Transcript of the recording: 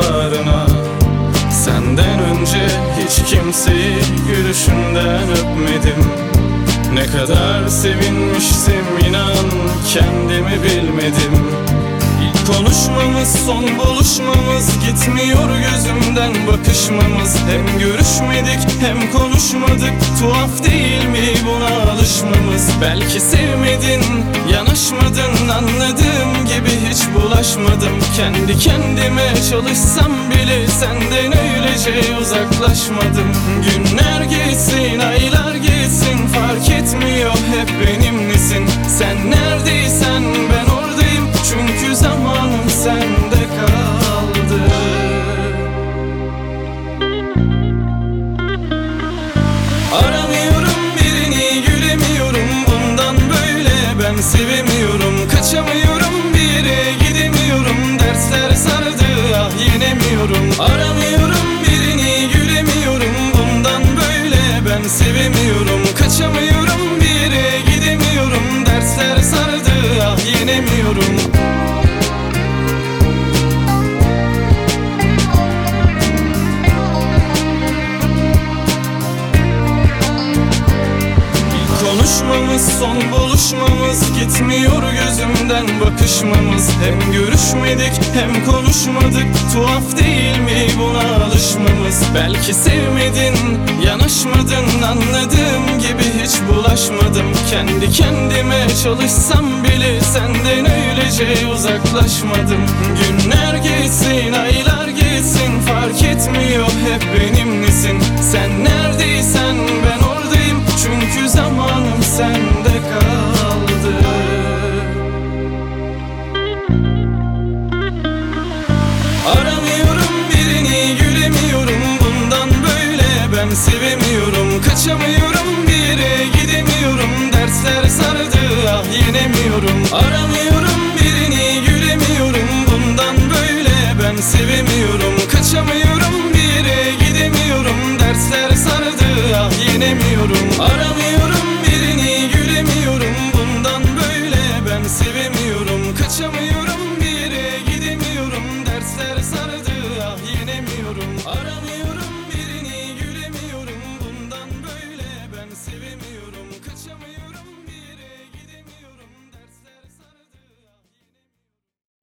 bağrına. Senden önce hiç kimseyi gülüşünden öpmedim. Ne kadar sevinmiştim inan kendimi bilmedim. İlk konuşmamız son buluşmamız, gitmiyor gözümden bakışmamız. Hem görüşmedik hem konuşmadık, tuhaf değil mi buna alışmamız? Belki sevmedin, yanaşmadın, anladığım gibi hiç bulaşmadım. Kendi kendime çalışsam bile senden öylece uzaklaşmadım. Günler geçsin, aylar geçsin, fark etmiyor hep benimlesin. Sen neredeysen ben oradayım, çünkü zamanım sende kaldı. Aramıyorum birini, gülemiyorum, bundan böyle ben sevemiyorum. Kaçamıyorum, bir yere gidemiyorum, dersler sardı ah yenemiyorum. Aramıyorum birini, gülemiyorum, bundan böyle ben sevemiyorum. Kaçamıyorum, bir yere gidemiyorum, dersler sardı ah yenemiyorum. Konuşmamız son buluşmamız, gitmiyor gözümden bakışmamız. Hem görüşmedik hem konuşmadık, tuhaf değil mi buna alışmamız? Belki sevmedin, yanaşmadın, anladığım gibi hiç bulaşmadım. Kendi kendime çalışsam bile senden öylece uzaklaşmadım. Günler geçsin, aylar geçsin, fark etmiyor hep benimlesin. Sen neredeysen ben oradayım, çünkü zamanım sende kaldı. Aramıyorum birini, gülemiyorum, bundan böyle ben sevemiyorum. Kaçamıyorum, bir yere gidemiyorum, dersler sardı ah yenemiyorum. Aramıyorum birini, gülemiyorum, bundan böyle ben sevemiyorum. Kaçamıyorum, bir yere gidemiyorum, dersler sardı ah yenemiyorum. Aramıyorum birini, gülemiyorum, bundan böyle ben sevemiyorum. Kaçamıyorum, bir yere gidemiyorum, dersler sardı